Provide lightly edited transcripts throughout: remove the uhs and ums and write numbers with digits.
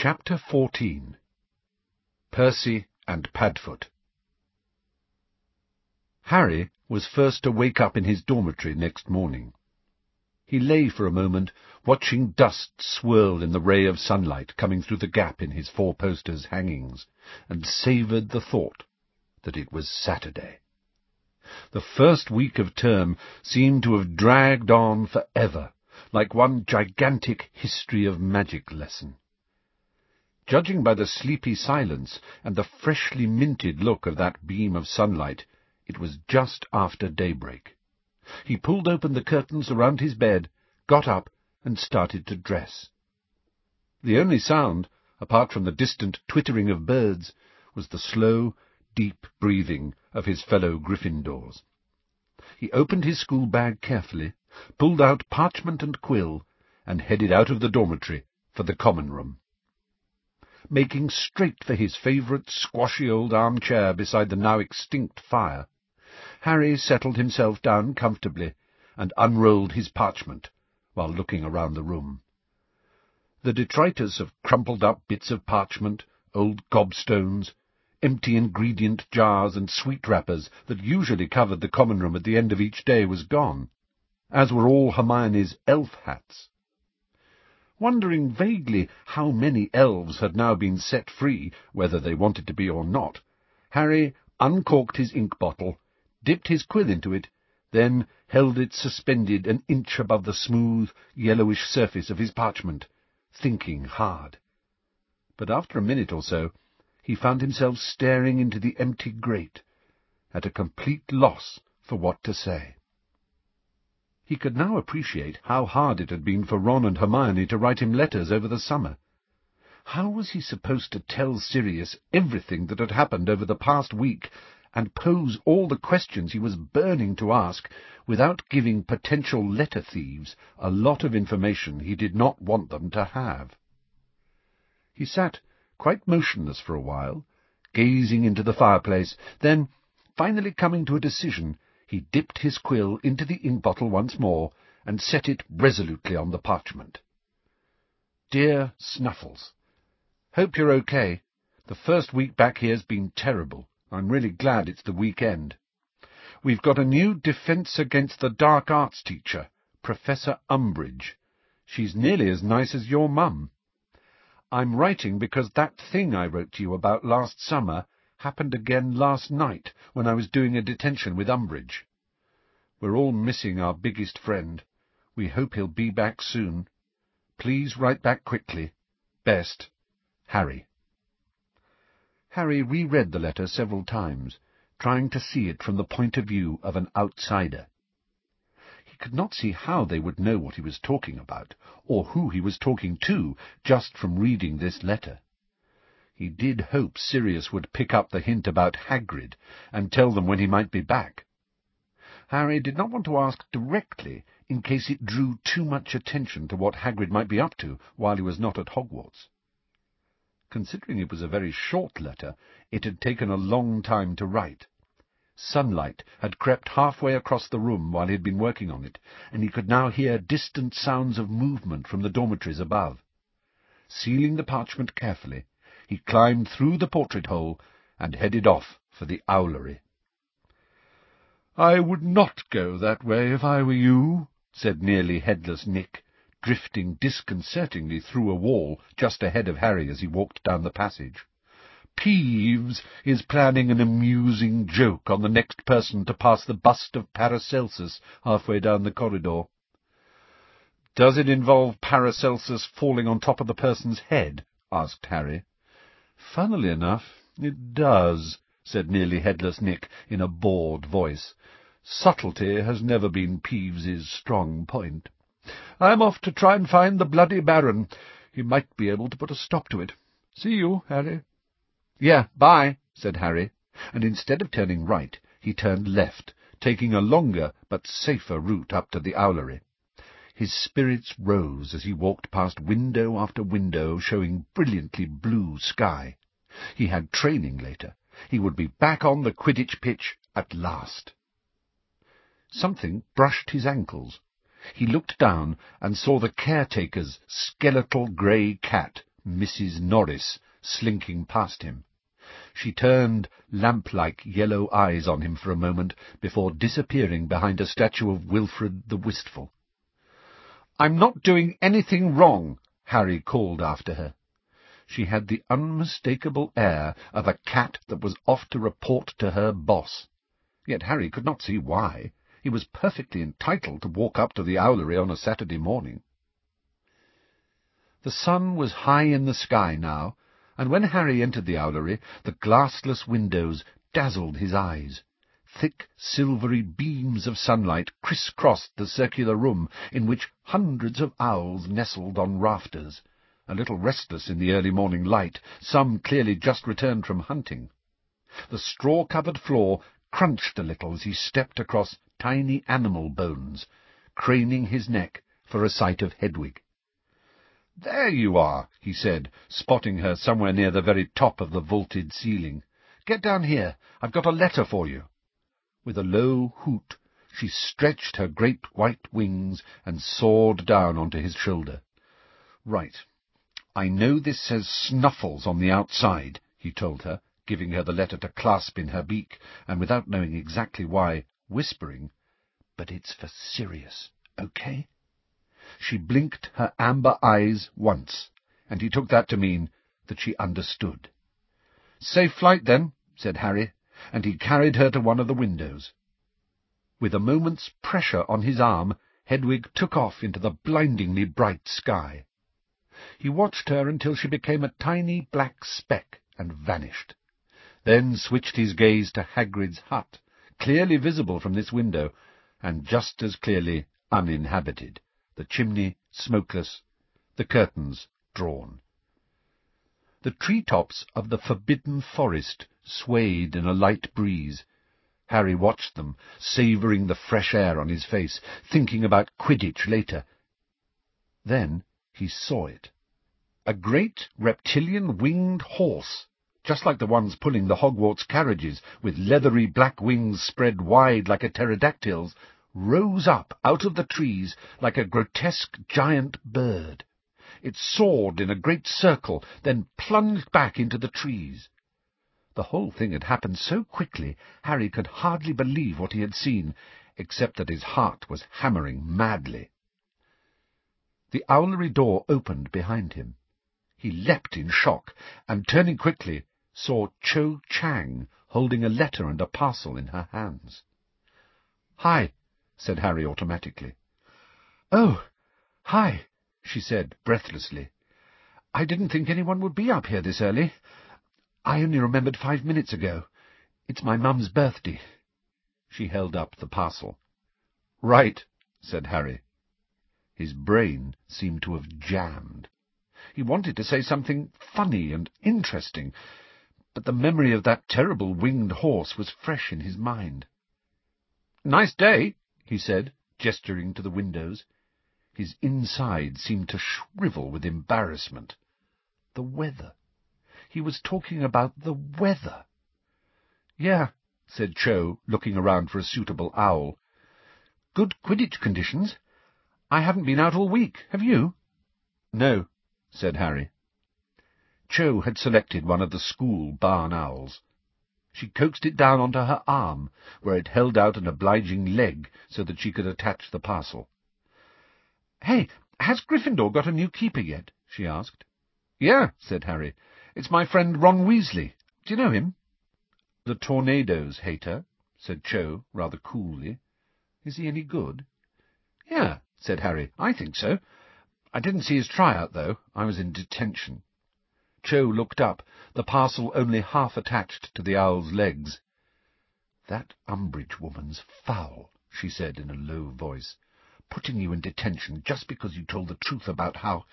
Chapter 14. Percy and Padfoot. Harry was first to wake up in his dormitory next morning. He lay for a moment, watching dust swirl in the ray of sunlight coming through the gap in his four-posters' hangings, and savoured the thought that it was Saturday. The first week of term seemed to have dragged on for ever, like one gigantic history of magic lesson. Judging by the sleepy silence and the freshly minted look of that beam of sunlight, it was just after daybreak. He pulled open the curtains around his bed, got up, and started to dress. The only sound, apart from the distant twittering of birds, was the slow, deep breathing of his fellow Gryffindors. He opened his school bag carefully, pulled out parchment and quill, and headed out of the dormitory for the common room. Making straight for his favourite squashy old armchair beside the now extinct fire, Harry settled himself down comfortably and unrolled his parchment while looking around the room. The detritus of crumpled-up bits of parchment, old gobstones, empty ingredient jars and sweet wrappers that usually covered the common room at the end of each day was gone, as were all Hermione's elf hats. Wondering vaguely how many elves had now been set free, whether they wanted to be or not, Harry uncorked his ink bottle, dipped his quill into it, then held it suspended an inch above the smooth, yellowish surface of his parchment, thinking hard. But after a minute or so, he found himself staring into the empty grate, at a complete loss for what to say. He could now appreciate how hard it had been for Ron and Hermione to write him letters over the summer. How was he supposed to tell Sirius everything that had happened over the past week, and pose all the questions he was burning to ask, without giving potential letter thieves a lot of information he did not want them to have? He sat quite motionless for a while, gazing into the fireplace, then, finally coming to a decision, he dipped his quill into the ink bottle once more, and set it resolutely on the parchment. Dear Snuffles, hope you're okay. The first week back here's been terrible. I'm really glad it's the weekend. We've got a new Defence Against the Dark Arts teacher, Professor Umbridge. She's nearly as nice as your mum. I'm writing because that thing I wrote to you about last summer happened again last night when I was doing a detention with Umbridge. We're all missing our biggest friend. We hope he'll be back soon. Please write back quickly. Best, Harry. Harry reread the letter several times, trying to see it from the point of view of an outsider. He could not see how they would know what he was talking about, or who he was talking to, just from reading this letter. He did hope Sirius would pick up the hint about Hagrid, and tell them when he might be back. Harry did not want to ask directly, in case it drew too much attention to what Hagrid might be up to while he was not at Hogwarts. Considering it was a very short letter, it had taken a long time to write. Sunlight had crept halfway across the room while he had been working on it, and he could now hear distant sounds of movement from the dormitories above. Sealing the parchment carefully, he climbed through the portrait hole and headed off for the owlery. "I would not go that way if I were you," said nearly headless Nick, drifting disconcertingly through a wall just ahead of Harry as he walked down the passage. "Peeves is planning an amusing joke on the next person to pass the bust of Paracelsus halfway down the corridor." "Does it involve Paracelsus falling on top of the person's head?" asked Harry. "Funnily enough, it does," said nearly headless Nick in a bored voice. "Subtlety has never been Peeves's strong point. I'm off to try and find the bloody Baron. He might be able to put a stop to it. See you, Harry." "Yeah, bye," said Harry, and instead of turning right, he turned left, taking a longer but safer route up to the owlery. His spirits rose as he walked past window after window showing brilliantly blue sky. He had training later. He would be back on the Quidditch pitch at last. Something brushed his ankles. He looked down and saw the caretaker's skeletal grey cat Mrs. Norris, slinking past him. She turned lamp-like yellow eyes on him for a moment before disappearing behind a statue of Wilfred the Wistful. "I'm not doing anything wrong," Harry called after her. She had the unmistakable air of a cat that was off to report to her boss. Yet Harry could not see why. He was perfectly entitled to walk up to the Owlery on a Saturday morning. The sun was high in the sky now, and when Harry entered the Owlery, the glassless windows dazzled his eyes. Thick, silvery beams of sunlight criss-crossed the circular room in which hundreds of owls nestled on rafters, a little restless in the early morning light, some clearly just returned from hunting. The straw-covered floor crunched a little as he stepped across tiny animal bones, craning his neck for a sight of Hedwig. "There you are," he said, spotting her somewhere near the very top of the vaulted ceiling. "Get down here. I've got a letter for you." With a low hoot, she stretched her great white wings and soared down onto his shoulder. "Right. I know this says Snuffles on the outside," he told her, giving her the letter to clasp in her beak, and without knowing exactly why, whispering, "But it's for Sirius, okay?" She blinked her amber eyes once, and he took that to mean that she understood. "Safe flight, then," said Harry, and he carried her to one of the windows. With a moment's pressure on his arm, Hedwig took off into the blindingly bright sky. He watched her until she became a tiny black speck and vanished, then switched his gaze to Hagrid's hut, clearly visible from this window, and just as clearly uninhabited, the chimney smokeless, the curtains drawn. The tree-tops of the forbidden forest swayed in a light breeze. Harry watched them, savouring the fresh air on his face, thinking about Quidditch later. Then he saw it. A great reptilian winged horse, just like the ones pulling the Hogwarts carriages, with leathery black wings spread wide like a pterodactyl's, rose up out of the trees like a grotesque giant bird. It soared in a great circle, then plunged back into the trees. The whole thing had happened so quickly, Harry could hardly believe what he had seen, except that his heart was hammering madly. The Owlery door opened behind him. He leapt in shock, and turning quickly, saw Cho Chang holding a letter and a parcel in her hands. "Hi," said Harry automatically. "Oh, hi," she said breathlessly. "I didn't think anyone would be up here this early. I only remembered 5 minutes ago. It's my mum's birthday." She held up the parcel. "Right," said Harry. His brain seemed to have jammed. He wanted to say something funny and interesting, but the memory of that terrible winged horse was fresh in his mind. "Nice day," he said, gesturing to the windows. His inside seemed to shrivel with embarrassment. The weather. He was talking about the weather. "Yeah," said Cho, looking around for a suitable owl. "Good Quidditch conditions. I haven't been out all week. Have you?" "No," said Harry. Cho had selected one of the school barn owls. She coaxed it down onto her arm, where it held out an obliging leg so that she could attach the parcel. "Hey, has Gryffindor got a new keeper yet?" she asked. "Yeah," said Harry. "It's my friend Ron Weasley. Do you know him?" "The Tornadoes hate her," said Cho, rather coolly. "Is he any good?" "Yeah," said Harry. "I think so. I didn't see his tryout, though. I was in detention." Cho looked up, the parcel only half attached to the owl's legs. "That Umbridge woman's foul," she said in a low voice. "Putting you in detention just because you told the truth about how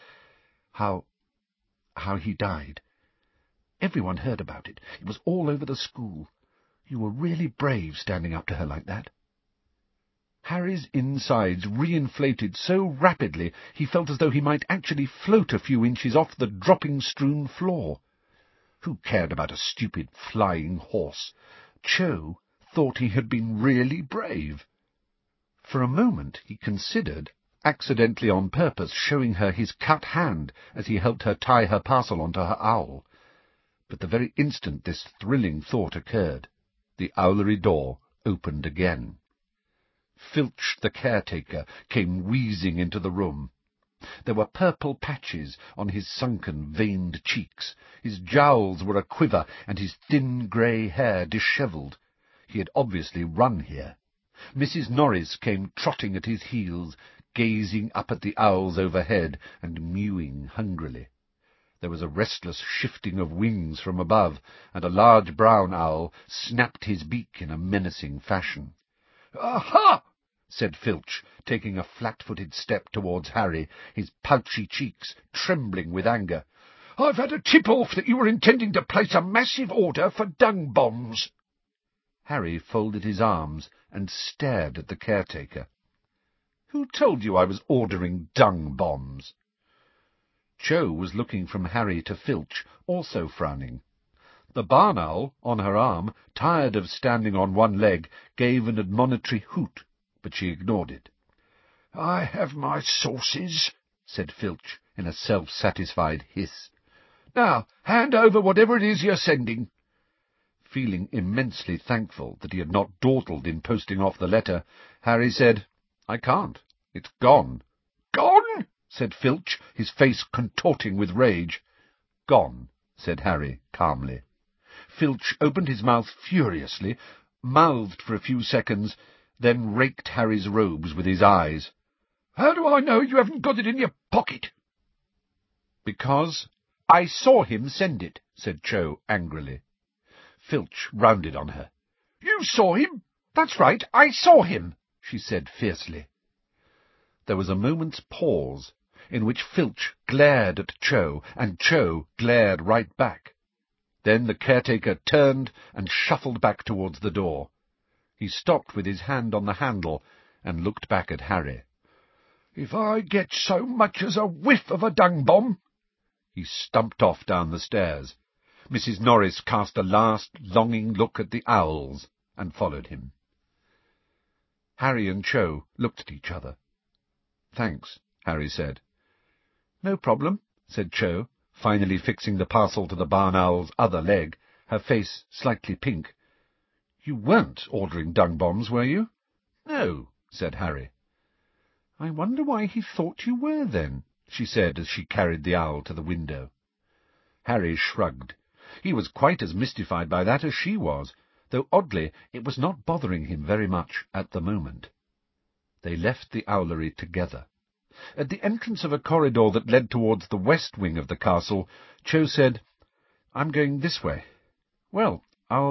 he died. Everyone heard about it. It was all over the school. You were really brave standing up to her like that." Harry's insides reinflated so rapidly he felt as though he might actually float a few inches off the dropping-strewn floor. Who cared about a stupid flying horse? Cho thought he had been really brave. For a moment he considered accidentally on purpose showing her his cut hand as he helped her tie her parcel onto her owl. But the very instant this thrilling thought occurred, the owlery door opened again. Filch, the caretaker, came wheezing into the room. There were purple patches on his sunken, veined cheeks, his jowls were a-quiver, and his thin grey hair dishevelled. He had obviously run here. Mrs. Norris came trotting at his heels, gazing up at the owls overhead and mewing hungrily. There was a restless shifting of wings from above, and a large brown owl snapped his beak in a menacing fashion. "Aha!" said Filch, taking a flat-footed step towards Harry, his pouchy cheeks trembling with anger. "I've had a tip-off that you were intending to place a massive order for dung bombs." Harry folded his arms and stared at the caretaker. "Who told you I was ordering dung bombs?" Cho was looking from Harry to Filch, also frowning. The barn owl, on her arm, tired of standing on one leg, gave an admonitory hoot, but she ignored it. "I have my sources," said Filch, in a self-satisfied hiss. "Now, hand over whatever it is you're sending." Feeling immensely thankful that he had not dawdled in posting off the letter, Harry said, "I can't. It's gone." "Gone?" said Filch, his face contorting with rage. "Gone," said Harry calmly. Filch opened his mouth furiously, mouthed for a few seconds, then raked Harry's robes with his eyes. "How do I know you haven't got it in your pocket?" "Because I saw him send it," said Cho angrily. Filch rounded on her. "You saw him?" "That's right, I saw him," she said fiercely. There was a moment's pause, in which Filch glared at Cho, and Cho glared right back. Then the caretaker turned and shuffled back towards the door. He stopped with his hand on the handle and looked back at Harry. "If I get so much as a whiff of a dung-bomb—" He stumped off down the stairs. Mrs. Norris cast a last longing look at the owls and followed him. Harry and Cho looked at each other. "Thanks," Harry said. "No problem," said Cho, finally fixing the parcel to the barn owl's other leg, her face slightly pink. "You weren't ordering dung-bombs, were you?" "No," said Harry. "I wonder why he thought you were, then," she said as she carried the owl to the window. Harry shrugged. He was quite as mystified by that as she was, though oddly it was not bothering him very much at the moment. They left the owlery together. At the entrance of a corridor that led towards the west wing of the castle, Cho said, "I'm going this way." "Well,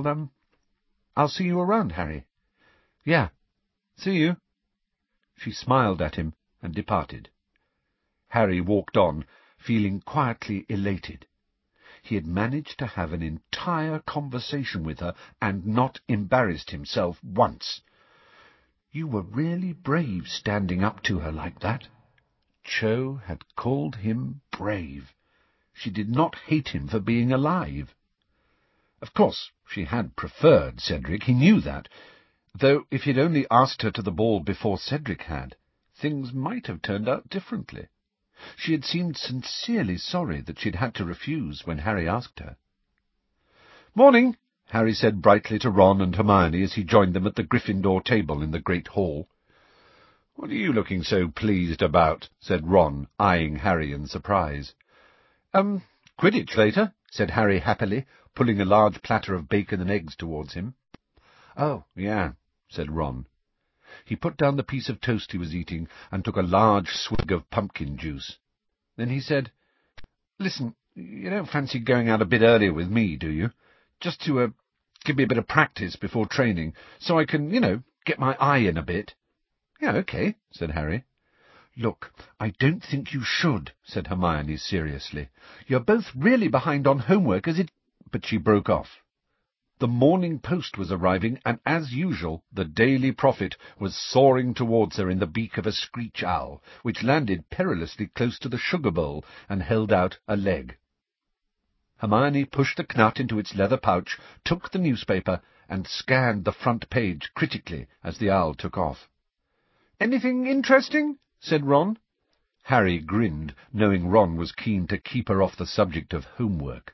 I'll see you around, Harry." "Yeah, see you." She smiled at him and departed. Harry walked on, feeling quietly elated. He had managed to have an entire conversation with her and not embarrassed himself once. You were really brave standing up to her like that. Cho had called him brave. She did not hate him for being alive. Of course, she had preferred Cedric, he knew that, though if he'd only asked her to the ball before Cedric had, things might have turned out differently. She had seemed sincerely sorry that she'd had to refuse when Harry asked her. "Morning," Harry said brightly to Ron and Hermione as he joined them at the Gryffindor table in the great hall. "What are you looking so pleased about?" said Ron, eyeing Harry in surprise. Quidditch later," said Harry happily, pulling a large platter of bacon and eggs towards him. "Oh, yeah," said Ron. He put down the piece of toast he was eating and took a large swig of pumpkin juice. Then he said, "Listen, you don't fancy going out a bit earlier with me, do you? Just to, give me a bit of practice before training, so I can, get my eye in a bit." "Yeah, okay," said Harry. "Look, I don't think you should," said Hermione seriously. "You're both really behind on homework as it—" But she broke off. The Morning Post was arriving, and as usual the Daily Prophet was soaring towards her in the beak of a screech owl, which landed perilously close to the sugar bowl and held out a leg. Hermione pushed the knut into its leather pouch, took the newspaper, and scanned the front page critically as the owl took off. "Anything interesting?" said Ron. Harry grinned, knowing Ron was keen to keep her off the subject of homework.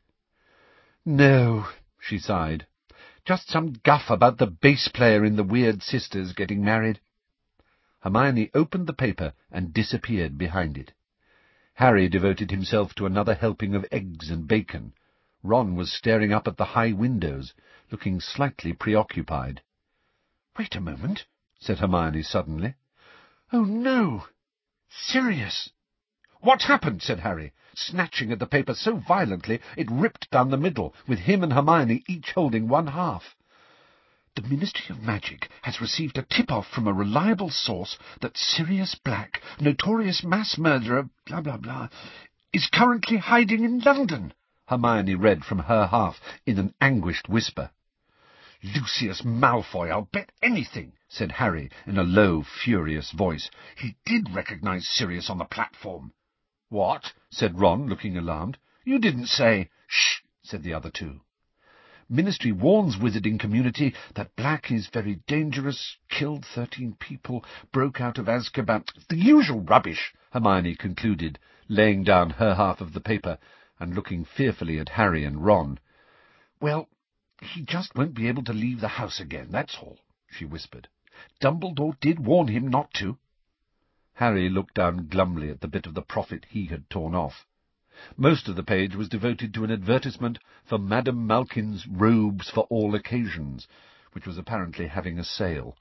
"No," she sighed. "Just some guff about the bass player in the Weird Sisters getting married." Hermione opened the paper and disappeared behind it. Harry devoted himself to another helping of eggs and bacon. Ron was staring up at the high windows, looking slightly preoccupied. "Wait a moment," said Hermione suddenly. "Oh, no! Sirius!" "What's happened?" said Harry, snatching at the paper so violently it ripped down the middle, with him and Hermione each holding one half. "The Ministry of Magic has received a tip-off from a reliable source that Sirius Black, notorious mass murderer, blah blah blah, is currently hiding in London," Hermione read from her half in an anguished whisper. "Lucius Malfoy, I'll bet anything," said Harry in a low, furious voice. "He did recognize Sirius on the platform." "What?" said Ron, looking alarmed. "You didn't say—" "Shh!" said the other two. "Ministry warns wizarding community that Black is very dangerous, killed 13 people, broke out of Azkaban—" "The usual rubbish," Hermione concluded, laying down her half of the paper and looking fearfully at Harry and Ron. "Well, he just won't be able to leave the house again, that's all," she whispered. "Dumbledore did warn him not to." Harry looked down glumly at the bit of the prophet he had torn off. Most of the page was devoted to an advertisement for Madame Malkin's Robes for All Occasions, which was apparently having a sale.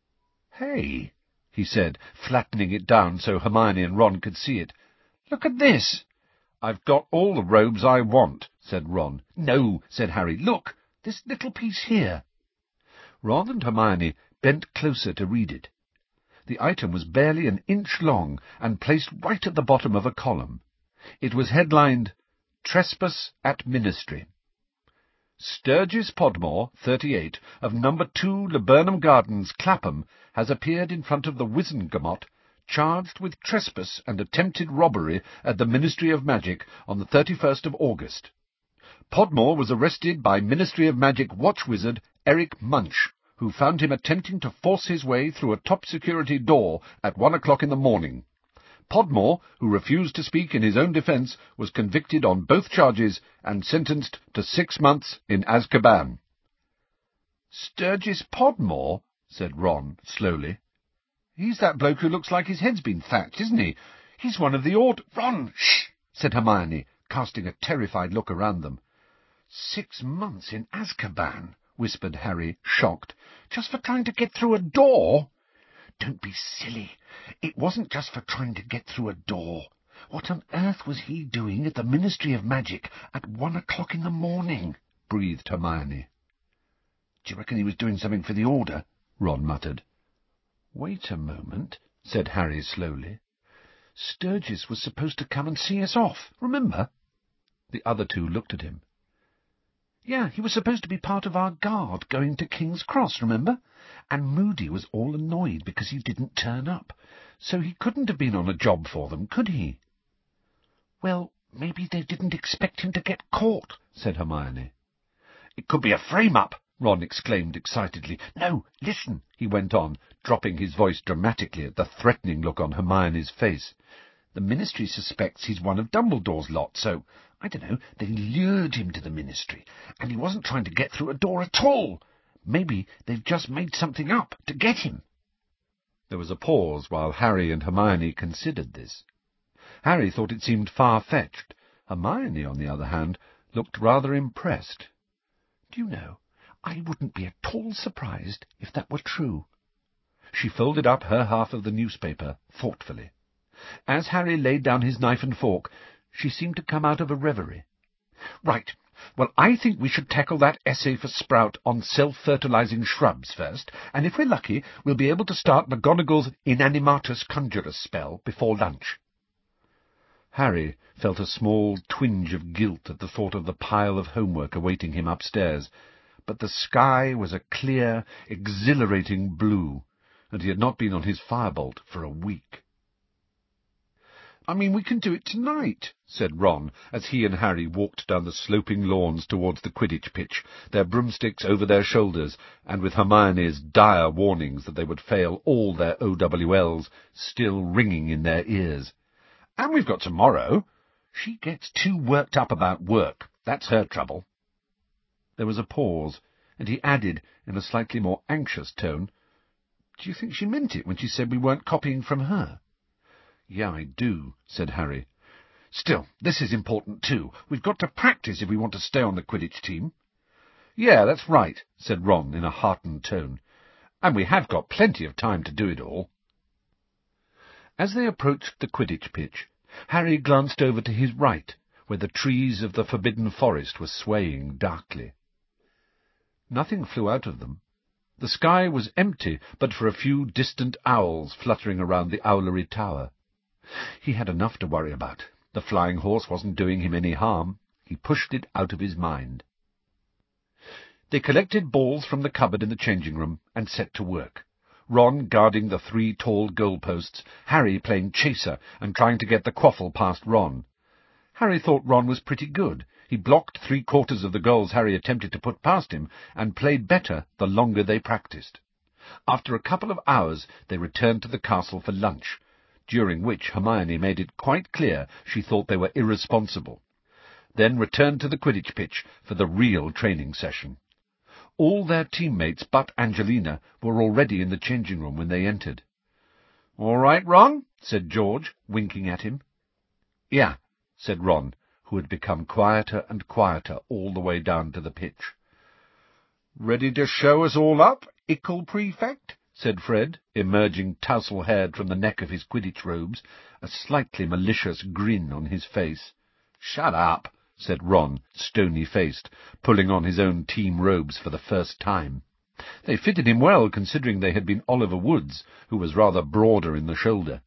"Hey," he said, flattening it down so Hermione and Ron could see it. "Look at this." "I've got all the robes I want," said Ron. "No," said Harry. "Look, this little piece here." Ron and Hermione bent closer to read it. The item was barely an inch long and placed right at the bottom of a column. It was headlined, "Trespass at Ministry." "Sturgis Podmore, 38, of No. 2 Laburnum Gardens, Clapham, has appeared in front of the Wizengamot, charged with trespass and attempted robbery at the Ministry of Magic on the 31st of August. Podmore was arrested by Ministry of Magic watch wizard Eric Munch, who found him attempting to force his way through a top-security door at 1 o'clock in the morning. Podmore, who refused to speak in his own defence, was convicted on both charges and sentenced to 6 months in Azkaban." "Sturgis Podmore?" said Ron, slowly. "He's that bloke who looks like his head's been thatched, isn't he? He's one of the "Ron, shh!" said Hermione, casting a terrified look around them. 6 months in Azkaban, whispered Harry, shocked. "Just for trying to get through a door?" "Don't be silly. It wasn't just for trying to get through a door. What on earth was he doing at the Ministry of Magic at 1 o'clock in the morning?" breathed Hermione. "Do you reckon he was doing something for the Order?" Ron muttered. "Wait a moment," said Harry slowly. "Sturgis was supposed to come and see us off, remember?" The other two looked at him. "Yeah, he was supposed to be part of our guard going to King's Cross, remember? And Moody was all annoyed because he didn't turn up, so he couldn't have been on a job for them, could he?" "Well, maybe they didn't expect him to get caught," said Hermione. "It could be a frame-up," Ron exclaimed excitedly. "No, listen," he went on, dropping his voice dramatically at the threatening look on Hermione's face. "The Ministry suspects he's one of Dumbledore's lot, so, I don't know, they lured him to the Ministry, and he wasn't trying to get through a door at all. Maybe they've just made something up to get him." There was a pause while Harry and Hermione considered this. Harry thought it seemed far-fetched. Hermione, on the other hand, looked rather impressed. "Do you know, I wouldn't be at all surprised if that were true." She folded up her half of the newspaper thoughtfully. As Harry laid down his knife and fork, she seemed to come out of a reverie. "Right. Well, I think we should tackle that essay for Sprout on self-fertilizing shrubs first, and if we're lucky, we'll be able to start McGonagall's Inanimatus Conjurus spell before lunch." Harry felt a small twinge of guilt at the thought of the pile of homework awaiting him upstairs, but the sky was a clear, exhilarating blue, and he had not been on his firebolt for a week. I mean, we can do it tonight, said Ron, as he and Harry walked down the sloping lawns towards the Quidditch pitch, their broomsticks over their shoulders, and with Hermione's dire warnings that they would fail all their OWLs still ringing in their ears. And we've got tomorrow. She gets too worked up about work. That's her trouble. There was a pause, and he added, in a slightly more anxious tone, Do you think she meant it when she said we weren't copying from her? Yeah, I do, said Harry. Still, this is important too. We've got to practice if we want to stay on the Quidditch team. Yeah, that's right, said Ron in a heartened tone. And we have got plenty of time to do it all. As they approached the Quidditch pitch, Harry glanced over to his right, where the trees of the Forbidden Forest were swaying darkly. Nothing flew out of them. The sky was empty, but for a few distant owls fluttering around the owlery tower. He had enough to worry about. The flying horse wasn't doing him any harm. He pushed it out of his mind. They collected balls from the cupboard in the changing room and set to work. Ron guarding the 3 tall goalposts, Harry playing chaser and trying to get the quaffle past Ron. Harry thought Ron was pretty good. He blocked 3/4 of the goals Harry attempted to put past him, and played better the longer they practiced. After a couple of hours they returned to the castle for lunch, during which Hermione made it quite clear she thought they were irresponsible, then returned to the Quidditch pitch for the real training session. All their teammates but Angelina were already in the changing room when they entered. "All right, Ron?" said George, winking at him. "Yeah," said Ron, who had become quieter and quieter all the way down to the pitch. "Ready to show us all up, Ickle Prefect?" said Fred, emerging tousle-haired from the neck of his Quidditch robes, a slightly malicious grin on his face. "Shut up," said Ron, stony-faced, pulling on his own team robes for the first time. They fitted him well, considering they had been Oliver Wood's, who was rather broader in the shoulder.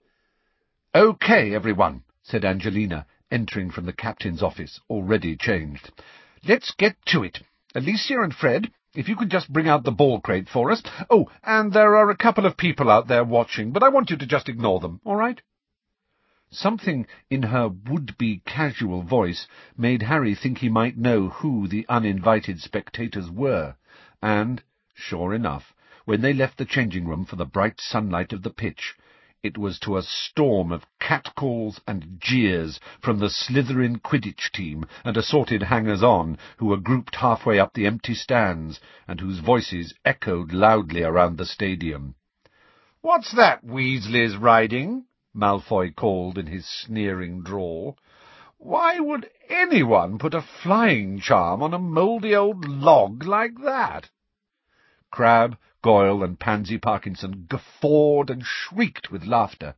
"Okay, everyone," said Angelina, entering from the captain's office, already changed. "Let's get to it. Alicia and Fred, if you could just bring out the ball crate for us. Oh, and there are a couple of people out there watching, but I want you to just ignore them, all right?" Something in her would-be casual voice made Harry think he might know who the uninvited spectators were, and, sure enough, when they left the changing room for the bright sunlight of the pitch, it was to a storm of catcalls and jeers from the Slytherin Quidditch team and assorted hangers-on who were grouped halfway up the empty stands, and whose voices echoed loudly around the stadium. "What's that Weasley's riding?" Malfoy called in his sneering drawl. "Why would anyone put a flying charm on a mouldy old log like that?" Crabbe, Goyle, and Pansy Parkinson guffawed and shrieked with laughter.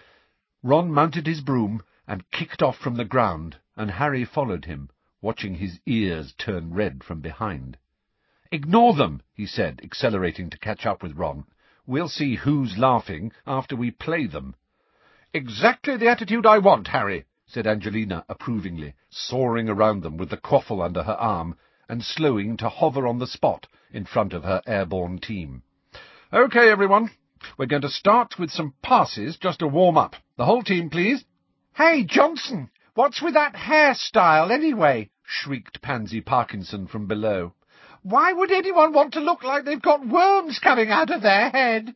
Ron mounted his broom and kicked off from the ground, and Harry followed him, watching his ears turn red from behind. "Ignore them," he said, accelerating to catch up with Ron. "We'll see who's laughing after we play them." "Exactly the attitude I want, Harry," said Angelina approvingly, soaring around them with the quaffle under her arm, and slowing to hover on the spot in front of her airborne team. "Okay, everyone, we're going to start with some passes just to warm up. The whole team, please." "Hey, Johnson, what's with that hairstyle, anyway?" shrieked Pansy Parkinson from below. "Why would anyone want to look like they've got worms coming out of their head?"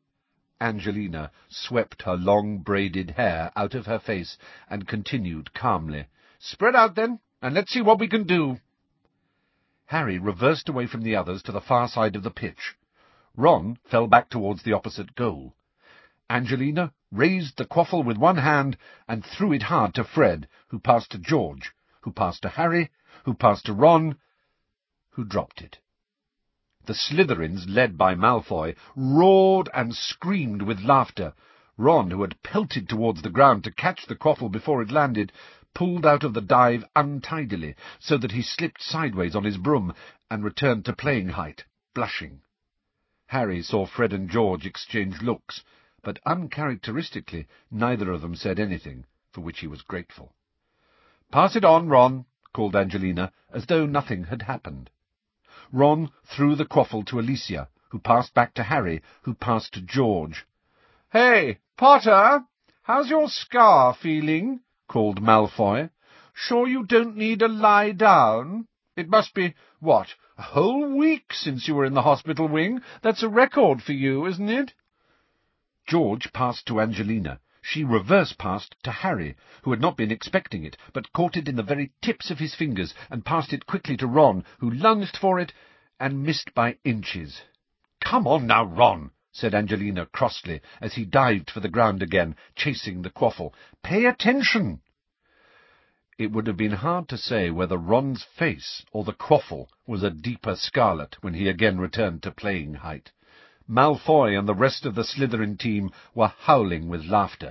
Angelina swept her long braided hair out of her face and continued calmly, "Spread out, then, and let's see what we can do." Harry reversed away from the others to the far side of the pitch. Ron fell back towards the opposite goal. Angelina raised the quaffle with one hand and threw it hard to Fred, who passed to George, who passed to Harry, who passed to Ron, who dropped it. The Slytherins, led by Malfoy, roared and screamed with laughter. Ron, who had pelted towards the ground to catch the quaffle before it landed, pulled out of the dive untidily, so that he slipped sideways on his broom and returned to playing height, blushing. Harry saw Fred and George exchange looks, but uncharacteristically neither of them said anything, for which he was grateful. "Pass it on, Ron," called Angelina, as though nothing had happened. Ron threw the quaffle to Alicia, who passed back to Harry, who passed to George. "Hey, Potter, "How's your scar feeling?" called Malfoy. "Sure you don't need a lie down? It must be, what, a whole week since you were in the hospital wing? That's a record for you, isn't it?" George passed to Angelina. She reverse-passed to Harry, who had not been expecting it, but caught it in the very tips of his fingers, and passed it quickly to Ron, who lunged for it, and missed by inches. "Come on now, Ron," said Angelina crossly, as he dived for the ground again, chasing the quaffle. "Pay attention!" It would have been hard to say whether Ron's face or the quaffle was a deeper scarlet when he again returned to playing height. Malfoy and the rest of the Slytherin team were howling with laughter.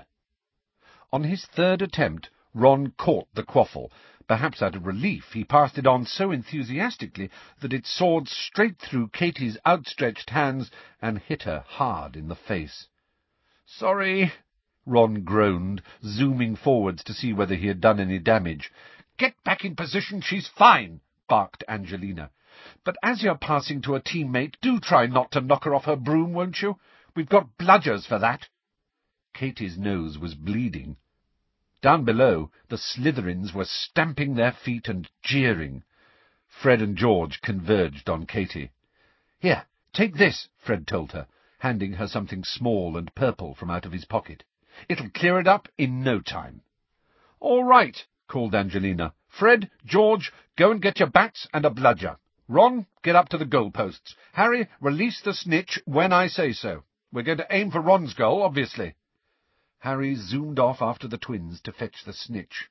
On his third attempt, Ron caught the quaffle. Perhaps out of relief, he passed it on so enthusiastically that it soared straight through Katie's outstretched hands and hit her hard in the face. "Sorry," Ron groaned, zooming forwards to see whether he had done any damage. "Get back in position, she's fine," barked Angelina. "But as you're passing to a teammate, do try not to knock her off her broom, won't you? We've got bludgers for that." Katie's nose was bleeding. Down below, the Slytherins were stamping their feet and jeering. Fred and George converged on Katie. "Here, take this," Fred told her, handing her something small and purple from out of his pocket. "It'll clear it up in no time." "All right," called Angelina. "Fred, George, go and get your bats and a bludger. Ron, get up to the goalposts. Harry, release the snitch when I say so. We're going to aim for Ron's goal, obviously." Harry zoomed off after the twins to fetch the snitch.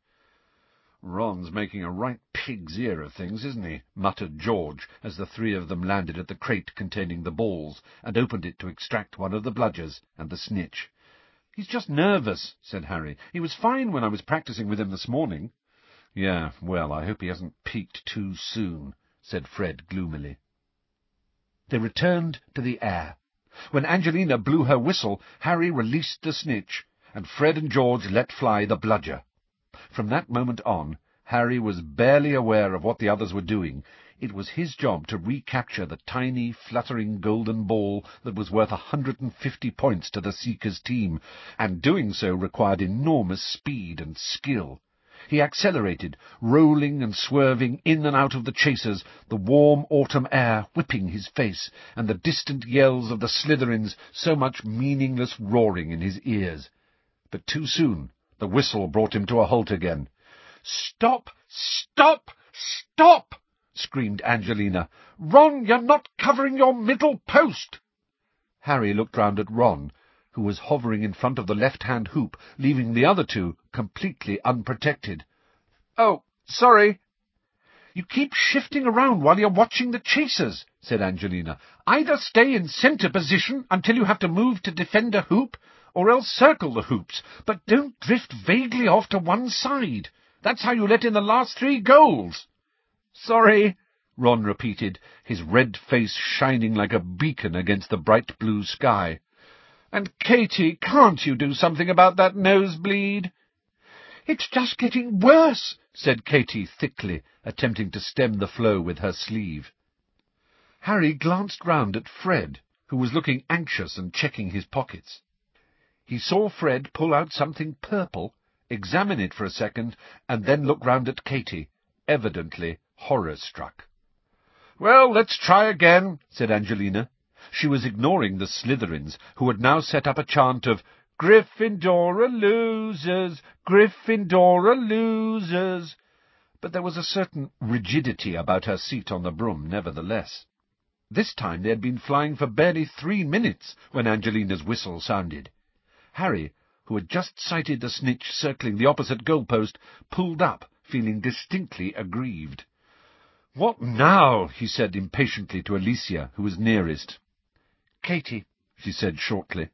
"Ron's making a right pig's ear of things, isn't he?" muttered George, as the three of them landed at the crate containing the balls, and opened it to extract one of the bludgers and the snitch. "He's just nervous," said Harry. "He was fine when I was practicing with him this morning." "Yeah, well, I hope he hasn't peaked too soon," said Fred gloomily. They returned to the air. When Angelina blew her whistle, Harry released the snitch, and Fred and George let fly the bludger. From that moment on, Harry was barely aware of what the others were doing. It was his job to recapture the tiny, fluttering golden ball that was worth 150 points to the Seekers' team, and doing so required enormous speed and skill. He accelerated, rolling and swerving in and out of the chasers, the warm autumn air whipping his face, and the distant yells of the Slytherins, so much meaningless roaring in his ears. But too soon the whistle brought him to a halt again. "Stop! Stop! Stop!" screamed Angelina. "Ron, you're not covering your middle post!" Harry looked round at Ron, who was hovering in front of the left-hand hoop, leaving the other two completely unprotected. "Oh, sorry." "You keep shifting around while you're watching the chasers," said Angelina. "Either stay in centre position until you have to move to defend a hoop, or else circle the hoops, but don't drift vaguely off to one side. That's how you let in the last 3 goals." "Sorry," Ron repeated, his red face shining like a beacon against the bright blue sky. "And, Katie, can't you do something about that nosebleed?" "It's just getting worse," said Katie thickly, attempting to stem the flow with her sleeve. Harry glanced round at Fred, who was looking anxious and checking his pockets. He saw Fred pull out something purple, examine it for a second, and then look round at Katie, evidently horror-struck. "Well, let's try again," said Angelina. She was ignoring the Slytherins, who had now set up a chant of "Gryffindor are losers, Gryffindor are losers." But there was a certain rigidity about her seat on the broom, nevertheless. This time they had been flying for barely 3 minutes when Angelina's whistle sounded. Harry, who had just sighted the snitch circling the opposite goalpost, pulled up, feeling distinctly aggrieved. "What now?" he said impatiently to Alicia, who was nearest. "Katie," she said shortly.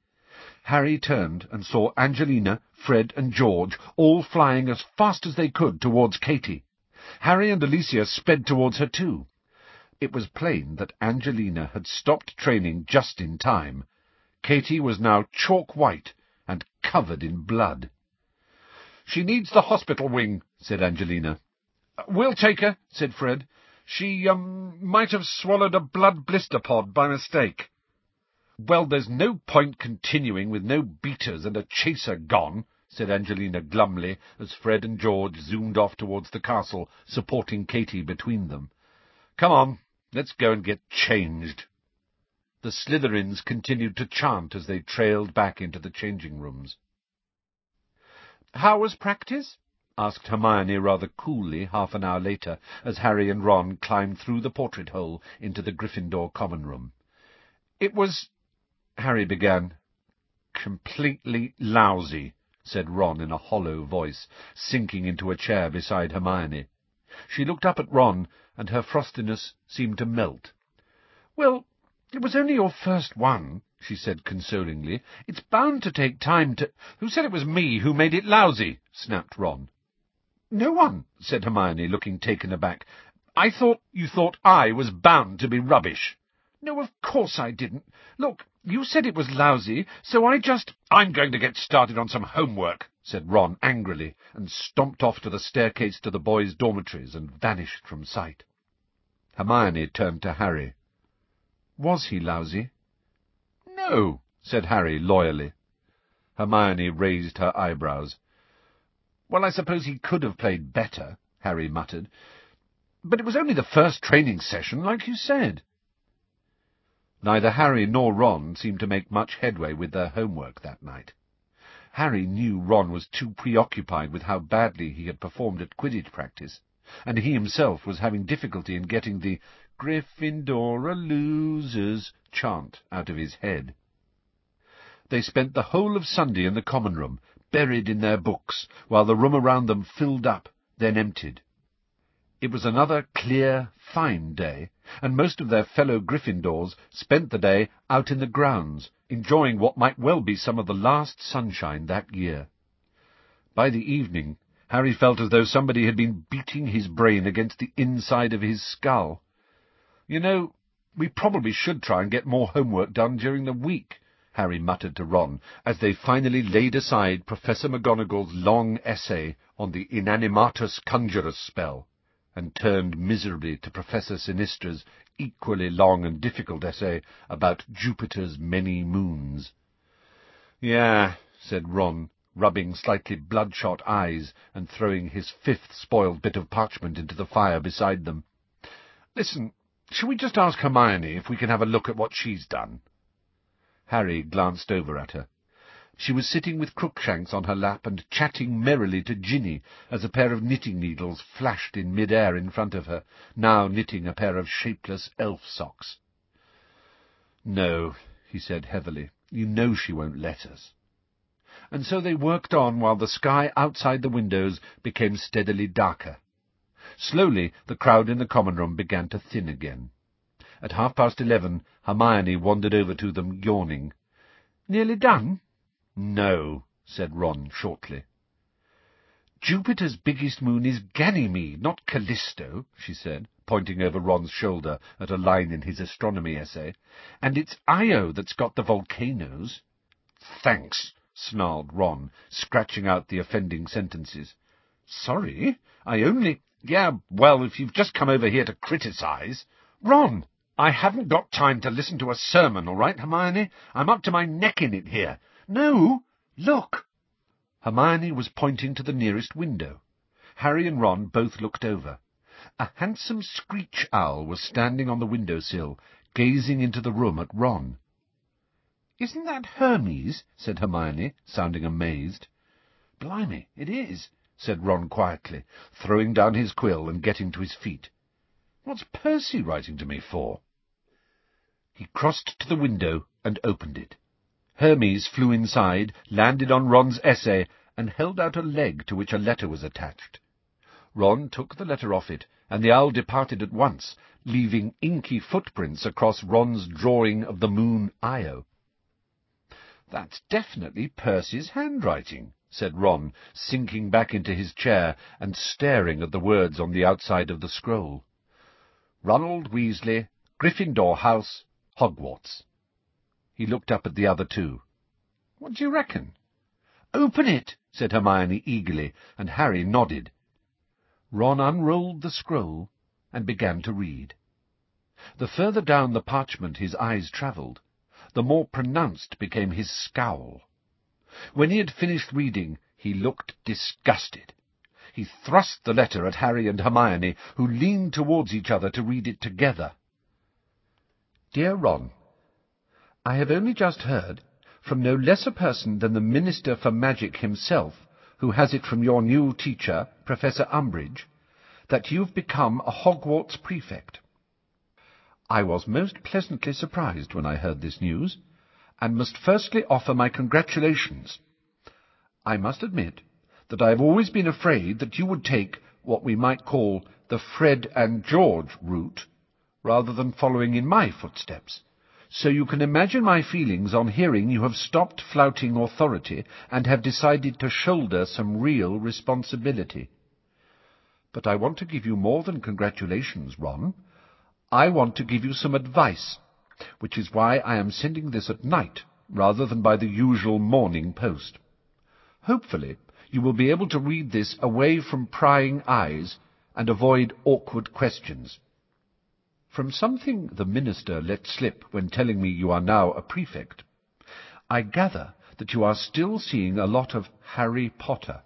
Harry turned and saw Angelina, Fred, and George all flying as fast as they could towards Katie. Harry and Alicia sped towards her too. It was plain that Angelina had stopped training just in time. Katie was now chalk-white and covered in blood. "She needs the hospital wing," said Angelina. "We'll take her," said Fred. "She, might have swallowed a blood blister pod by mistake." "Well, there's no point continuing with no beaters and a chaser gone," said Angelina glumly, as Fred and George zoomed off towards the castle, supporting Katy between them. "Come on, let's go and get changed." The Slytherins continued to chant as they trailed back into the changing rooms. "How was practice?" asked Hermione rather coolly half an hour later, as Harry and Ron climbed through the portrait-hole into the Gryffindor common room. "It was—" Harry began. "Completely lousy," said Ron in a hollow voice, sinking into a chair beside Hermione. She looked up at Ron, and her frostiness seemed to melt. "Well, it was only your first one," she said consolingly. "It's bound to take time to—" "Who said it was me who made it lousy?" snapped Ron. "No one," said Hermione, looking taken aback. "I thought you thought I was bound to be rubbish." "No, of course I didn't. Look, you said it was lousy, so I just—" "I'm going to get started on some homework," said Ron angrily, and stomped off to the staircase to the boys' dormitories and vanished from sight. Hermione turned to Harry. "Was he lousy?" "No," said Harry loyally. Hermione raised her eyebrows. "Well, I suppose he could have played better," Harry muttered. "But it was only the first training session, like you said." Neither Harry nor Ron seemed to make much headway with their homework that night. Harry knew Ron was too preoccupied with how badly he had performed at Quidditch practice, and he himself was having difficulty in getting the "Gryffindor are losers" chant out of his head. They spent the whole of Sunday in the common room, buried in their books, while the room around them filled up, then emptied. It was another clear, fine day, and most of their fellow Gryffindors spent the day out in the grounds, enjoying what might well be some of the last sunshine that year. By the evening, Harry felt as though somebody had been beating his brain against the inside of his skull. "You know, we probably should try and get more homework done during the week," Harry muttered to Ron, as they finally laid aside Professor McGonagall's long essay on the Inanimatus Conjurus spell, and turned miserably to Professor Sinistra's equally long and difficult essay about Jupiter's many moons. "Yeah," said Ron, rubbing slightly bloodshot eyes and throwing his fifth spoiled bit of parchment into the fire beside them. "Listen, shall we just ask Hermione if we can have a look at what she's done?" Harry glanced over at her. She was sitting with Crookshanks on her lap and chatting merrily to Ginny as a pair of knitting needles flashed in mid-air in front of her, now knitting a pair of shapeless elf socks. "No," he said heavily, "you know she won't let us." And so they worked on while the sky outside the windows became steadily darker. Slowly the crowd in the common room began to thin again. At 11:30, Hermione wandered over to them, yawning. "Nearly done?" "No," said Ron shortly. "Jupiter's biggest moon is Ganymede, not Callisto," she said, pointing over Ron's shoulder at a line in his astronomy essay, "and it's Io that's got the volcanoes." "Thanks," snarled Ron, scratching out the offending sentences. "Sorry, I only—" "Yeah, well, if you've just come over here to criticize—" "Ron, I haven't got time to listen to a sermon, all right, Hermione? I'm up to my neck in it here. No, look!" Hermione was pointing to the nearest window. Harry and Ron both looked over. A handsome screech owl was standing on the window-sill, gazing into the room at Ron. "Isn't that Hermes?" said Hermione, sounding amazed. "Blimey, it is," said Ron quietly, throwing down his quill and getting to his feet. "What's Percy writing to me for?" He crossed to the window and opened it. Hermes flew inside, landed on Ron's essay, and held out a leg to which a letter was attached. Ron took the letter off it, and the owl departed at once, leaving inky footprints across Ron's drawing of the moon Io. "That's definitely Percy's handwriting," said Ron, sinking back into his chair and staring at the words on the outside of the scroll. "Ronald Weasley, Gryffindor House, Hogwarts." He looked up at the other two. "What do you reckon?" "Open it," said Hermione eagerly, and Harry nodded. Ron unrolled the scroll and began to read. The further down the parchment his eyes travelled, the more pronounced became his scowl. When he had finished reading, he looked disgusted. He thrust the letter at Harry and Hermione, who leaned towards each other to read it together. "Dear Ron, I have only just heard, from no less a person than the Minister for Magic himself, who has it from your new teacher, Professor Umbridge, that you've become a Hogwarts prefect. I was most pleasantly surprised when I heard this news, and must firstly offer my congratulations. I must admit that I have always been afraid that you would take what we might call the Fred and George route, rather than following in my footsteps, so you can imagine my feelings on hearing you have stopped flouting authority and have decided to shoulder some real responsibility. But I want to give you more than congratulations, Ron. I want to give you some advice, which is why I am sending this at night rather than by the usual morning post. Hopefully, you will be able to read this away from prying eyes and avoid awkward questions. From something the Minister let slip when telling me you are now a prefect, I gather that you are still seeing a lot of Harry Potter.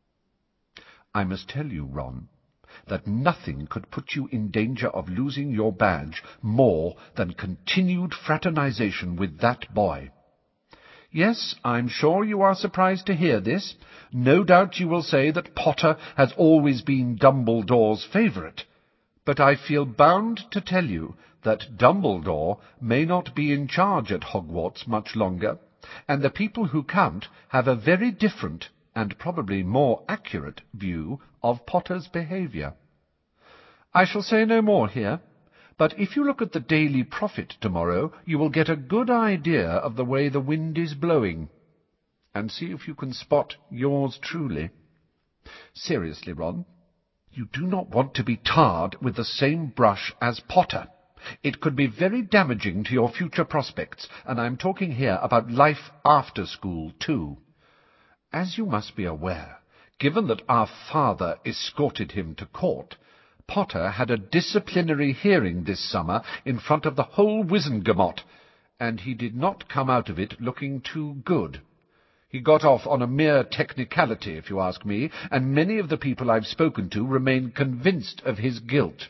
I must tell you, Ron, that nothing could put you in danger of losing your badge more than continued fraternization with that boy. Yes, I'm sure you are surprised to hear this. No doubt you will say that Potter has always been Dumbledore's favourite, but I feel bound to tell you that Dumbledore may not be in charge at Hogwarts much longer, and the people who count have a very different and probably more accurate view of Potter's behaviour. I shall say no more here, but if you look at the Daily Prophet tomorrow, you will get a good idea of the way the wind is blowing, and see if you can spot yours truly. Seriously, Ron, you do not want to be tarred with the same brush as Potter. It could be very damaging to your future prospects, and I'm talking here about life after school, too. As you must be aware, given that our father escorted him to court, Potter had a disciplinary hearing this summer in front of the whole Wizengamot, and he did not come out of it looking too good. He got off on a mere technicality, if you ask me, and many of the people I've spoken to remain convinced of his guilt.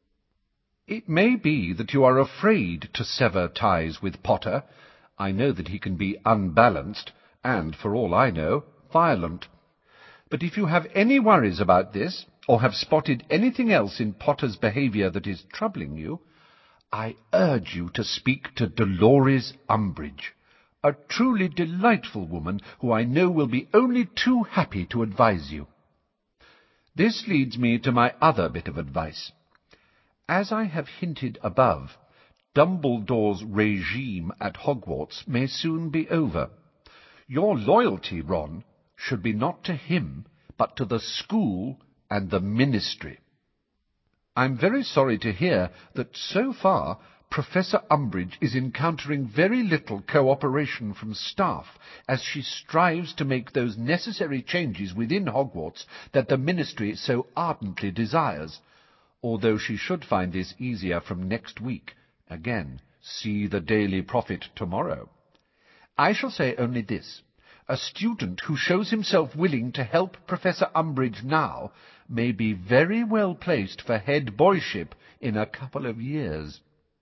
It may be that you are afraid to sever ties with Potter. I know that he can be unbalanced, and, for all I know, violent. But if you have any worries about this, or have spotted anything else in Potter's behaviour that is troubling you, I urge you to speak to Dolores Umbridge, a truly delightful woman who I know will be only too happy to advise you. This leads me to my other bit of advice. As I have hinted above, Dumbledore's regime at Hogwarts may soon be over. Your loyalty, Ron, should be not to him, but to the school and the ministry. I'm very sorry to hear that so far Professor Umbridge is encountering very little cooperation from staff as she strives to make those necessary changes within Hogwarts that the ministry so ardently desires, although she should find this easier from next week. Again, see the Daily Prophet tomorrow. I shall say only this. A student who shows himself willing to help Professor Umbridge now may be very well placed for head boyship in a couple of years.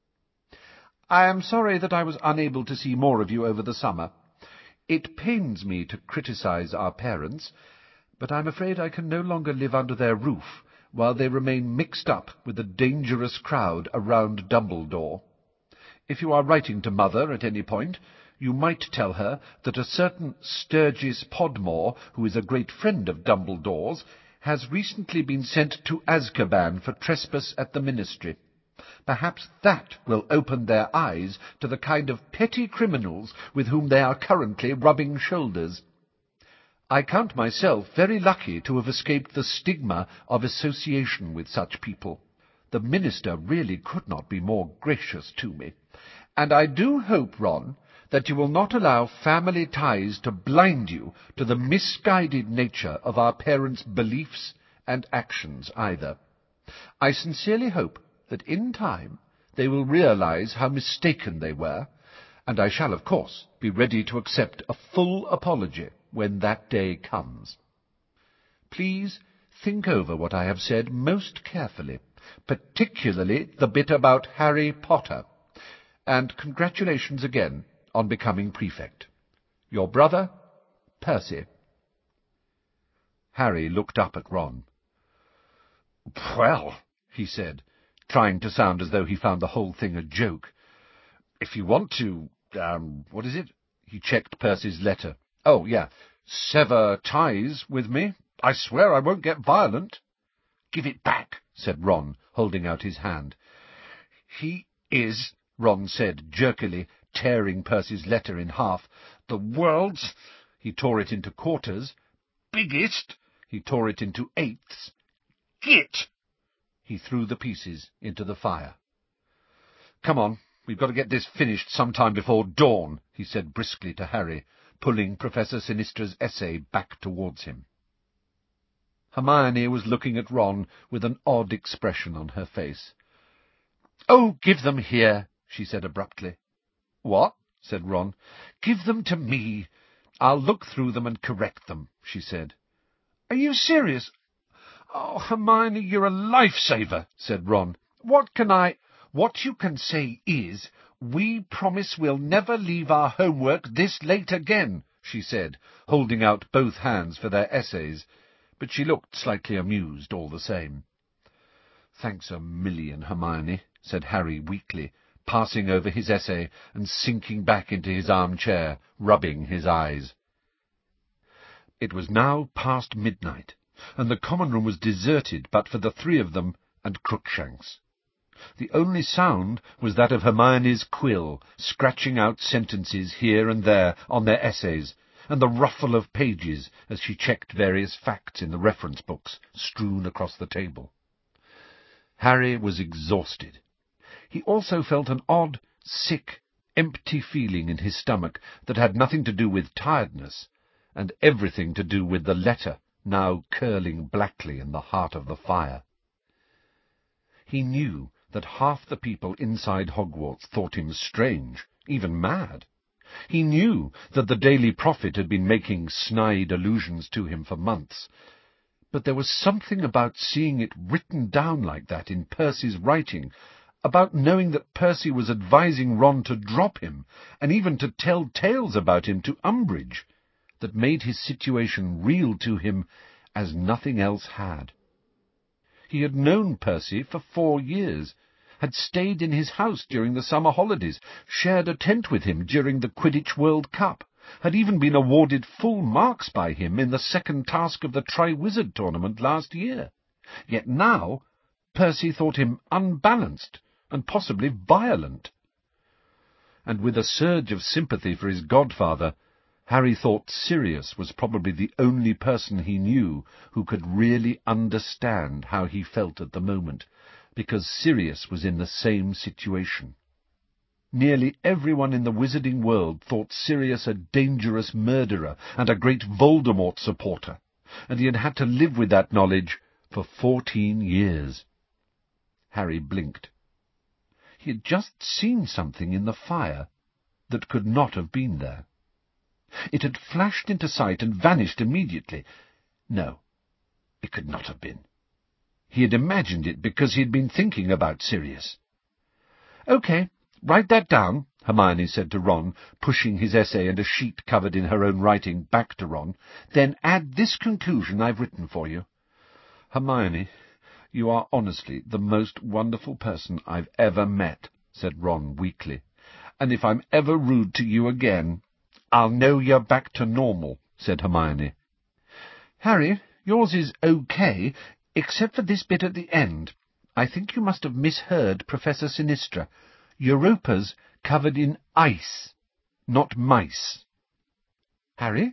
I am sorry that I was unable to see more of you over the summer. It pains me to criticize our parents, but I'm afraid I can no longer live under their roof while they remain mixed up with the dangerous crowd around Dumbledore. If you are writing to Mother at any point, you might tell her that a certain Sturgis Podmore, who is a great friend of Dumbledore's, has recently been sent to Azkaban for trespass at the ministry. Perhaps that will open their eyes to the kind of petty criminals with whom they are currently rubbing shoulders. I count myself very lucky to have escaped the stigma of association with such people. The minister really could not be more gracious to me. And I do hope, Ron, that you will not allow family ties to blind you to the misguided nature of our parents' beliefs and actions either. I sincerely hope that in time they will realize how mistaken they were, and I shall, of course, be ready to accept a full apology when that day comes. Please think over what I have said most carefully, particularly the bit about Harry Potter, and congratulations again on becoming prefect. Your brother, Percy. Harry looked up at Ron. "Well," he said, trying to sound as though he found the whole thing a joke, "if you want to, what is it?" He checked Percy's letter. "Oh, yeah, sever ties with me. I swear I won't get violent." "Give it back," said Ron, holding out his hand. "He is," Ron said jerkily, tearing Percy's letter in half, "the world's—" He tore it into quarters. "Biggest." He tore it into eighths. "Git!" He threw the pieces into the fire. "Come on, we've got to get this finished sometime before dawn," he said briskly to Harry, pulling Professor Sinistra's essay back towards him. Hermione was looking at Ron with an odd expression on her face. "Oh, give them here," she said abruptly. "What?" said Ron. "Give them to me. I'll look through them and correct them," she said. "Are you serious?" "Oh, Hermione, you're a lifesaver," said Ron. "What you can say is, we promise we'll never leave our homework this late again," she said, holding out both hands for their essays, but she looked slightly amused all the same. "Thanks a million, Hermione," said Harry weakly, passing over his essay and sinking back into his armchair, rubbing his eyes. It was now past midnight, and the common room was deserted but for the three of them and Crookshanks. The only sound was that of Hermione's quill, scratching out sentences here and there on their essays, and the ruffle of pages as she checked various facts in the reference books strewn across the table. Harry was exhausted. He also felt an odd, sick, empty feeling in his stomach that had nothing to do with tiredness, and everything to do with the letter now curling blackly in the heart of the fire. He knew that half the people inside Hogwarts thought him strange, even mad. He knew that the Daily Prophet had been making snide allusions to him for months, but there was something about seeing it written down like that in Percy's writing, about knowing that Percy was advising Ron to drop him, and even to tell tales about him to Umbridge, that made his situation real to him as nothing else had. He had known Percy for 4 years, had stayed in his house during the summer holidays, shared a tent with him during the Quidditch World Cup, had even been awarded full marks by him in the second task of the Triwizard Tournament last year. Yet now Percy thought him unbalanced and possibly violent. And with a surge of sympathy for his godfather, Harry thought Sirius was probably the only person he knew who could really understand how he felt at the moment, because Sirius was in the same situation. Nearly everyone in the wizarding world thought Sirius a dangerous murderer and a great Voldemort supporter, and he had had to live with that knowledge for 14 years. Harry blinked. He had just seen something in the fire that could not have been there. It had flashed into sight and vanished immediately. No, it could not have been. He had imagined it because he had been thinking about Sirius. "Okay, write that down," Hermione said to Ron, pushing his essay and a sheet covered in her own writing back to Ron. "Then add this conclusion I've written for you." "Hermione, you are honestly the most wonderful person I've ever met," said Ron weakly. "And if I'm ever rude to you again—" "I'll know you're back to normal," said Hermione. "Harry, yours is okay, except for this bit at the end. I think you must have misheard Professor Sinistra. Europa's covered in ice, not mice." "Harry?"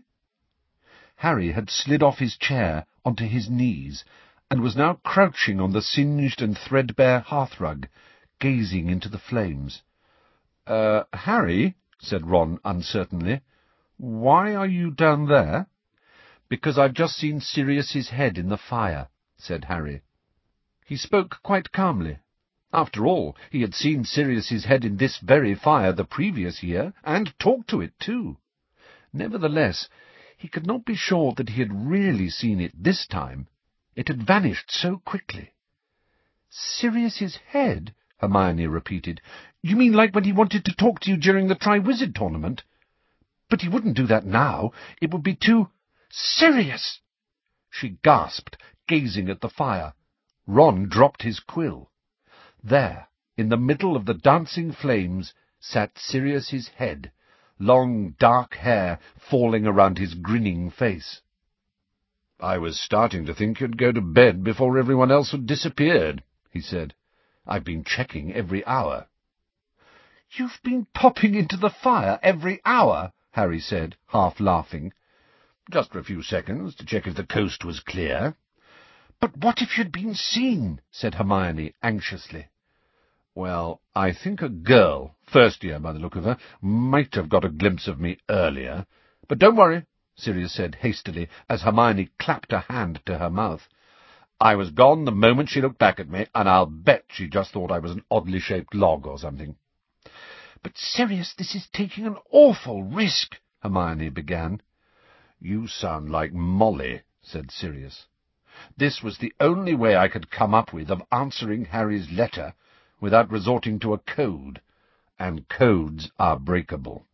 Harry had slid off his chair onto his knees, and was now crouching on the singed and threadbare hearthrug, gazing into the flames. Harry," said Ron uncertainly, "why are you down there?" "Because I've just seen Sirius's head in the fire," said Harry. He spoke quite calmly, After all, he had seen Sirius's head in this very fire the previous year, and talked to it too. Nevertheless, he could not be sure that he had really seen it this time. It had vanished so quickly. "Sirius's head?" Hermione repeated. "You mean like when he wanted to talk to you during the Triwizard Tournament? But he wouldn't do that now. It would be too— Sirius!" She gasped, gazing at the fire. Ron dropped his quill. There, in the middle of the dancing flames, sat Sirius's head, long dark hair falling around his grinning face. "I was starting to think you'd go to bed before everyone else had disappeared," he said. "I've been checking every hour." "You've been popping into the fire every hour?" Harry said, half laughing. "Just for a few seconds, to check if the coast was clear." "But what if you'd been seen?" said Hermione anxiously. "Well, I think a girl, first year by the look of her, might have got a glimpse of me earlier. But don't worry," Sirius said hastily, as Hermione clapped a hand to her mouth. "I was gone the moment she looked back at me, and I'll bet she just thought I was an oddly shaped log or something." "But, Sirius, this is taking an awful risk," Hermione began. "You sound like Molly," said Sirius. "This was the only way I could come up with of answering Harry's letter without resorting to a code, and codes are breakable."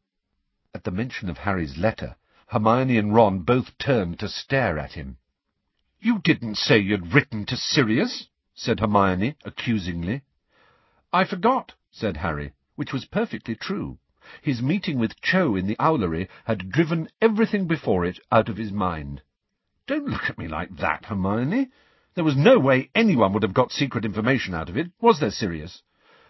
At the mention of Harry's letter, Hermione and Ron both turned to stare at him. "You didn't say you'd written to Sirius," said Hermione accusingly. "I forgot," said Harry, which was perfectly true. His meeting with Cho in the Owlery had driven everything before it out of his mind. "Don't look at me like that, Hermione. There was no way anyone would have got secret information out of it, was there, Sirius?"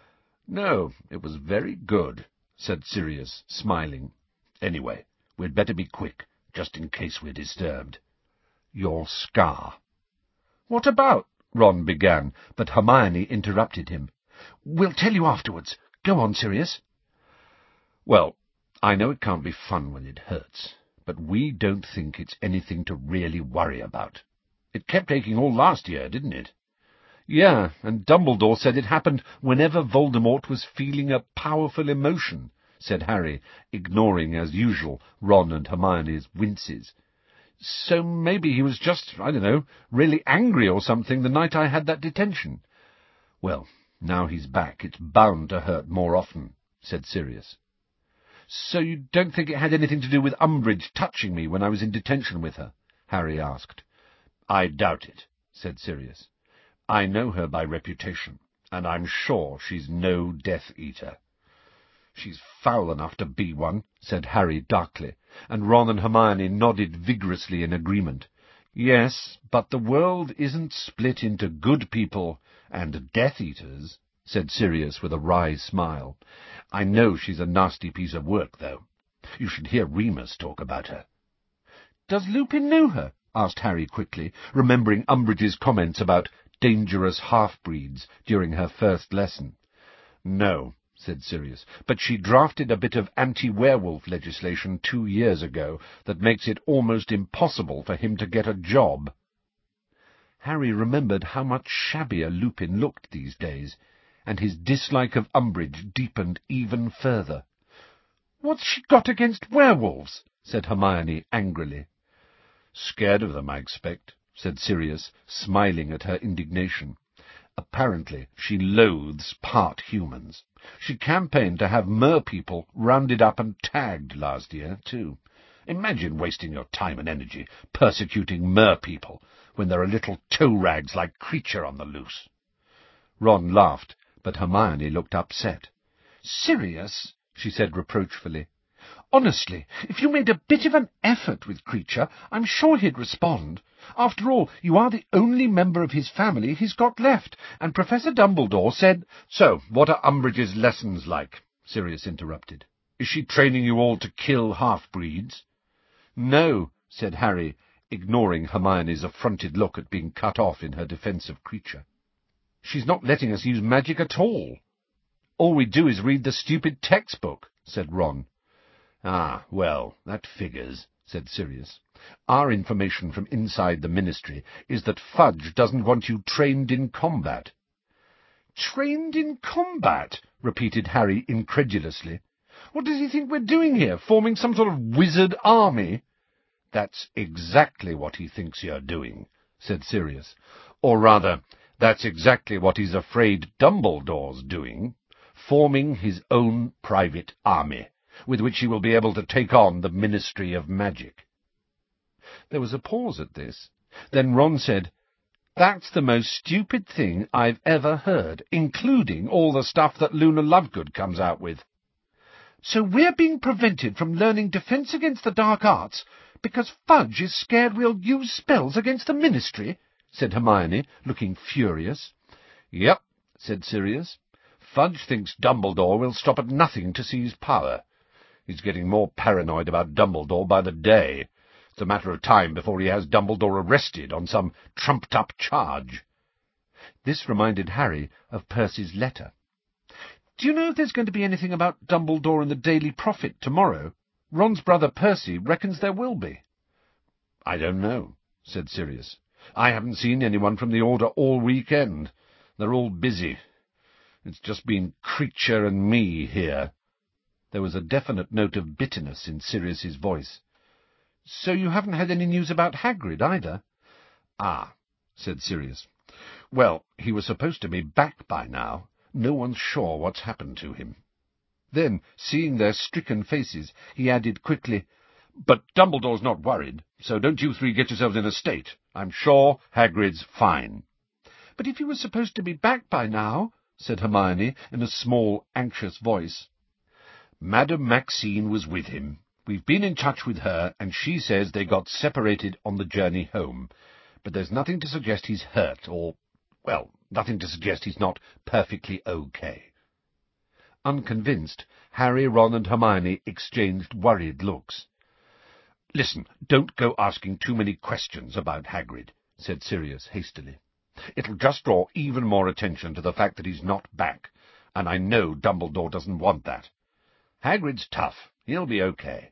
"No, it was very good," said Sirius, smiling. "Anyway, we'd better be quick, just in case we're disturbed. Your scar." "What about?" Ron began, but Hermione interrupted him. "We'll tell you afterwards. Go on, Sirius." "Well, I know it can't be fun when it hurts, but we don't think it's anything to really worry about. It kept aching all last year, didn't it?" "Yeah, and Dumbledore said it happened whenever Voldemort was feeling a powerful emotion," said Harry, ignoring, as usual, Ron and Hermione's winces. "So maybe he was just, I don't know, really angry or something the night I had that detention." "Well, now he's back, it's bound to hurt more often," said Sirius. "So you don't think it had anything to do with Umbridge touching me when I was in detention with her?" Harry asked. "I doubt it," said Sirius. "I know her by reputation, and I'm sure she's no Death Eater." "She's foul enough to be one," said Harry darkly, and Ron and Hermione nodded vigorously in agreement. "Yes, but the world isn't split into good people and Death Eaters," said Sirius with a wry smile. "I know she's a nasty piece of work, though. You should hear Remus talk about her." "Does Lupin know her?" asked Harry quickly, remembering Umbridge's comments about dangerous half-breeds during her first lesson. "No," said Sirius, "but she drafted a bit of anti-werewolf legislation 2 years ago that makes it almost impossible for him to get a job." Harry remembered how much shabbier Lupin looked these days, and his dislike of Umbridge deepened even further. "What's she got against werewolves?" said Hermione angrily. "Scared of them, I expect," said Sirius, smiling at her indignation. "Apparently she loathes part humans. She campaigned to have mer-people rounded up and tagged last year, too. Imagine wasting your time and energy persecuting mer-people when there are little toe-rags like Kreacher on the loose." Ron laughed, but Hermione looked upset. "Sirius," she said reproachfully, "honestly, if you made a bit of an effort with Kreacher, I'm sure he'd respond. After all, you are the only member of his family he's got left, and Professor Dumbledore said—" "So, what are Umbridge's lessons like?" Sirius interrupted. "Is she training you all to kill half-breeds?" "No," said Harry, ignoring Hermione's affronted look at being cut off in her defence of Kreacher. "She's not letting us use magic at all. All we do is read the stupid textbook," said Ron. "Ah, well, that figures," said Sirius. "Our information from inside the Ministry is that Fudge doesn't want you trained in combat." "Trained in combat?" repeated Harry incredulously. "What does he think we're doing here, forming some sort of wizard army?" "That's exactly what he thinks you're doing," said Sirius. "Or rather, that's exactly what he's afraid Dumbledore's doing, forming his own private army, with which he will be able to take on the Ministry of Magic." There was a pause at this. Then Ron said, "That's the most stupid thing I've ever heard, including all the stuff that Luna Lovegood comes out with." "So we're being prevented from learning Defense Against the Dark Arts because Fudge is scared we'll use spells against the Ministry?" said Hermione, looking furious. "Yep," said Sirius. "Fudge thinks Dumbledore will stop at nothing to seize power. He's getting more paranoid about Dumbledore by the day. It's a matter of time before he has Dumbledore arrested on some trumped-up charge." This reminded Harry of Percy's letter. "Do you know if there's going to be anything about Dumbledore and the Daily Prophet tomorrow? Ron's brother Percy reckons there will be." "I don't know," said Sirius. "I haven't seen anyone from the Order all weekend. They're all busy. It's just been Creature and me here." There was a definite note of bitterness in Sirius's voice. "So you haven't had any news about Hagrid, either?" "Ah," said Sirius. "Well, he was supposed to be back by now. No one's sure what's happened to him." Then, seeing their stricken faces, he added quickly, "But Dumbledore's not worried, so don't you three get yourselves in a state. I'm sure Hagrid's fine." "But if he was supposed to be back by now," said Hermione in a small, anxious voice. "Madame Maxine was with him. We've been in touch with her, and she says they got separated on the journey home. But there's nothing to suggest he's hurt, well, nothing to suggest he's not perfectly okay." Unconvinced, Harry, Ron, and Hermione exchanged worried looks. "Listen, don't go asking too many questions about Hagrid," said Sirius hastily. "It'll just draw even more attention to the fact that he's not back, and I know Dumbledore doesn't want that. Hagrid's tough. He'll be okay."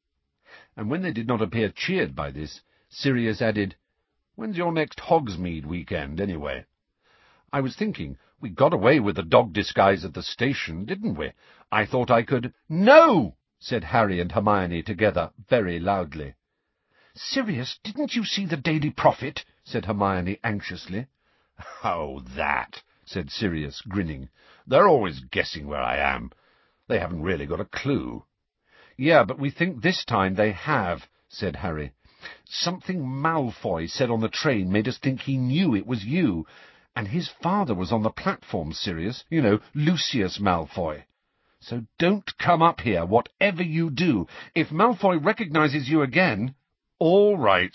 And when they did not appear cheered by this, Sirius added, "When's your next Hogsmeade weekend, anyway?" "I was thinking, we got away with the dog disguise at the station, didn't we? I thought I could—" "No!" said Harry and Hermione together, very loudly. "Sirius, didn't you see the Daily Prophet?" said Hermione anxiously. "Oh, that," said Sirius, grinning. "They're always guessing where I am. They haven't really got a clue." "Yeah, but we think this time they have," said Harry. "Something Malfoy said on the train made us think he knew it was you. And his father was on the platform, Sirius. You know, Lucius Malfoy. So don't come up here, whatever you do. If Malfoy recognizes you again—" All right.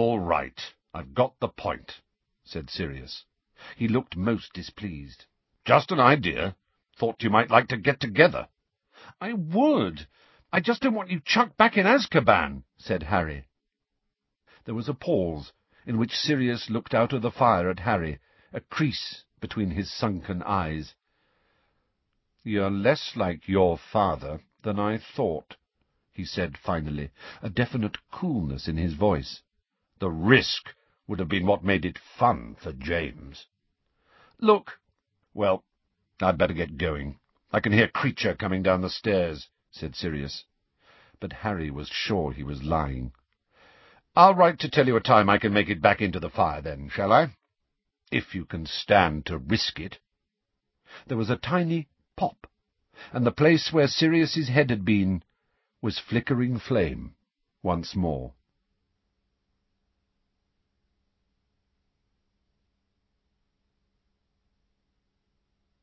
I've got the point," said Sirius. He looked most displeased. "Just an idea. Thought you might like to get together." "I would. I just don't want you chucked back in Azkaban," said Harry. There was a pause, in which Sirius looked out of the fire at Harry, a crease between his sunken eyes. "You're less like your father than I thought," he said finally, a definite coolness in his voice. "The risk would have been what made it fun for James." "Look—" "Well, I'd better get going. I can hear Creature coming down the stairs," said Sirius. But Harry was sure he was lying. "I'll write to tell you a time I can make it back into the fire, then, shall I? If you can stand to risk it." There was a tiny pop, and the place where Sirius's head had been was flickering flame once more.